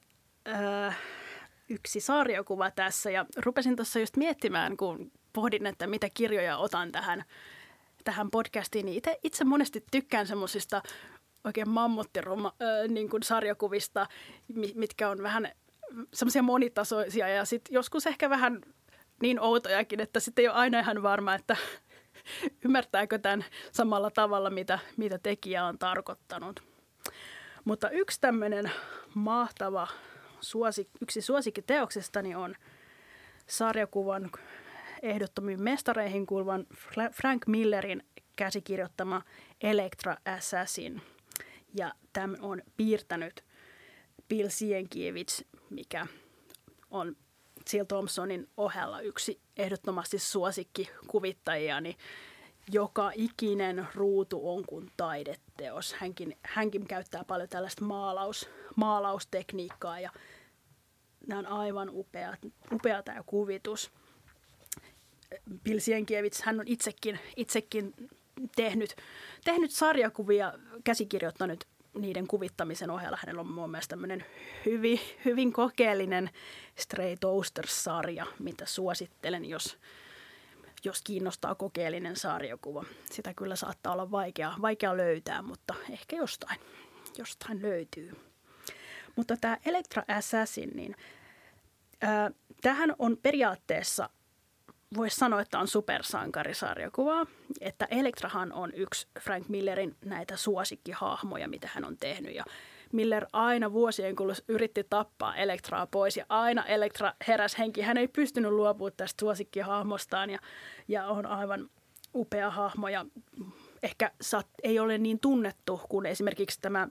yksi sarjakuva tässä ja rupesin tuossa just miettimään, kun pohdin, että mitä kirjoja otan tähän podcastiin, niin itse monesti tykkään semmoisista oikein niin kuin sarjakuvista, mitkä on vähän semmoisia monitasoisia ja sitten joskus ehkä vähän niin outojakin, että sitten ei ole aina ihan varma, että ymmärtääkö tämän samalla tavalla, mitä tekijä on tarkoittanut. Mutta yksi tämmöinen mahtava yksi suosikkiteoksestani on sarjakuvan ehdottomiin mestareihin kuuluvan Frank Millerin käsikirjoittama Elektra Assassin. Ja tämän on piirtänyt Bill Sienkiewicz, mikä on Jill Thompsonin ohella yksi ehdottomasti suosikkikuvittajiani. Joka ikinen ruutu on kuin taideteos. Hänkin käyttää paljon tällaista maalaustekniikkaa ja nämä on aivan upea tämä kuvitus. Bill Sienkiewicz, hän on itsekin tehnyt sarjakuvia, käsikirjoittanut niiden kuvittamisen ohella. Hänellä on mun mielestä tämmöinen hyvin kokeellinen Stray Toasters-sarja, mitä suosittelen, jos kiinnostaa kokeellinen sarjakuva. Sitä kyllä saattaa olla vaikea löytää, mutta ehkä jostain löytyy. Mutta tämä Elektra Assassin, niin tämähän on periaatteessa, voisi sanoa, että on supersankarisarjakuvaa. Että Elektrahan on yksi Frank Millerin näitä suosikkihahmoja, mitä hän on tehnyt. Ja Miller aina vuosien kuluessa yritti tappaa Elektraa pois ja aina Elektra heräsi henki. Hän ei pystynyt luopumaan tästä suosikkihahmostaan ja on aivan upea hahmo ja ehkä ei ole niin tunnettu kuin esimerkiksi tämä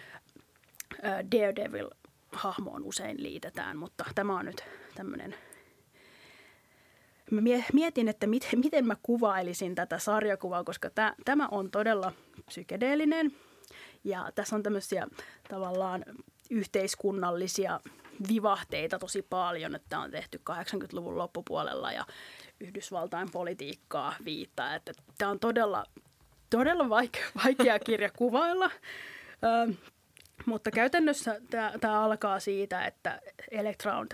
Daredevil-hahmoon usein liitetään, mutta tämä on nyt tämmöinen. Mä mietin, että miten mä kuvailisin tätä sarjakuvaa, koska tämä on todella psykedeellinen ja tässä on tämmöisiä tavallaan yhteiskunnallisia vivahteita tosi paljon, että on tehty 80-luvun loppupuolella ja Yhdysvaltain politiikkaa viittaa, että tämä on todella vaikea kirja kuvailla, mutta käytännössä tämä alkaa siitä, että Elektra on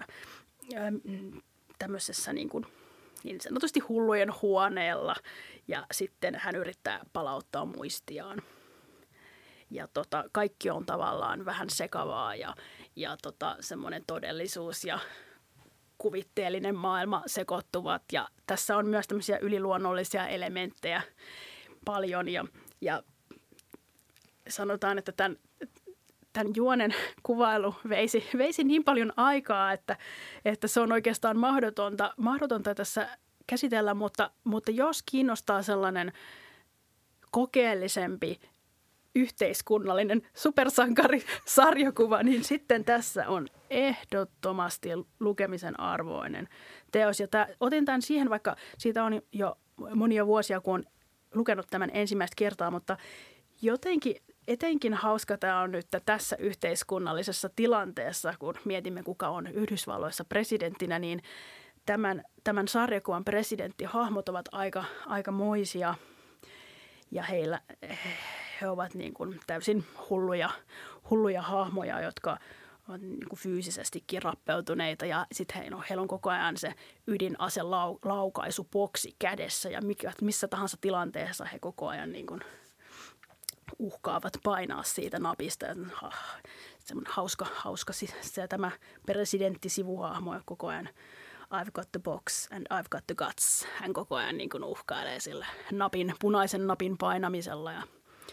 tämmöisessä niin sanotusti hullujen huoneella ja sitten hän yrittää palauttaa muistiaan. Ja kaikki on tavallaan vähän sekavaa ja semmoinen todellisuus ja kuvitteellinen maailma sekoittuvat. Ja tässä on myös tämmöisiä yliluonnollisia elementtejä paljon ja sanotaan, että tämän juonen kuvailu veisi niin paljon aikaa, että se on oikeastaan mahdotonta tässä käsitellä, mutta jos kiinnostaa sellainen kokeellisempi yhteiskunnallinen supersankarisarjakuva, niin sitten tässä on ehdottomasti lukemisen arvoinen teos. Ja otin tämän siihen, vaikka siitä on jo monia vuosia, kun on lukenut tämän ensimmäistä kertaa, mutta jotenkin etenkin hauska tämä on nyt tässä yhteiskunnallisessa tilanteessa, kun mietimme, kuka on Yhdysvalloissa presidenttinä, niin tämän sarjakuvan presidenttihahmot ovat aikamoisia ja he ovat niin kuin täysin hulluja hahmoja, jotka ovat niin kuin fyysisestikin rappeutuneita ja sitten heillä on koko ajan se ydinaselaukaisu-boksi kädessä ja missä tahansa tilanteessa he koko ajan niin kuin uhkaavat painaa siitä napista. Semmoinen hauska se tämä presidenttisivuhahmo ja koko ajan I've got the box and I've got the guts. Hän koko ajan niin kuin uhkailee sillä punaisen napin painamisella. Ja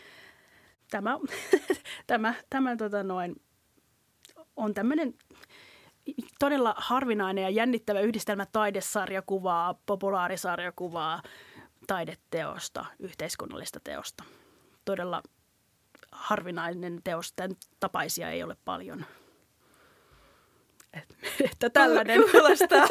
tämä on tämmöinen todella harvinainen ja jännittävä yhdistelmä taidesarjakuvaa, populaarisarjakuvaa, taideteosta, yhteiskunnallista teosta. Todella harvinainen teos, tämän tapaisia ei ole paljon. Että tällainen kuulostaa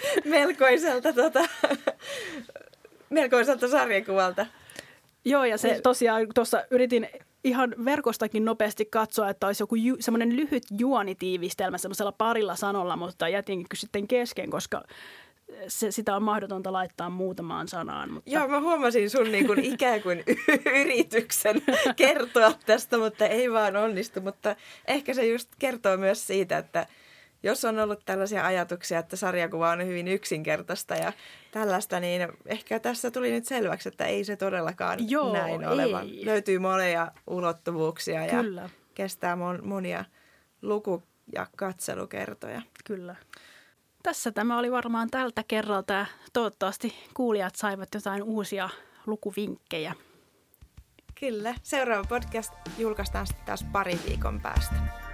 melkoiselta sarjakuvalta. Joo, ja se tosiaan tuossa yritin ihan verkostakin nopeasti katsoa, että olisi joku semmoinen lyhyt juonitiivistelmä semmoisella parilla sanolla, mutta jätin sitten kesken, koska sitä on mahdotonta laittaa muutamaan sanaan. Mutta joo, mä huomasin sun niin kuin ikään kuin yrityksen kertoa tästä, mutta ei vaan onnistu. Mutta ehkä se just kertoo myös siitä, että jos on ollut tällaisia ajatuksia, että sarjakuva on hyvin yksinkertaista ja tällaista, niin ehkä tässä tuli nyt selväksi, että ei se todellakaan näin ole, vaan löytyy monia ulottuvuuksia ja kyllä, kestää monia luku- ja katselukertoja. Kyllä. Tässä tämä oli varmaan tältä kerralta. Toivottavasti kuulijat saivat jotain uusia lukuvinkkejä. Kyllä. Seuraava podcast julkaistaan sitten taas 2 viikon päästä.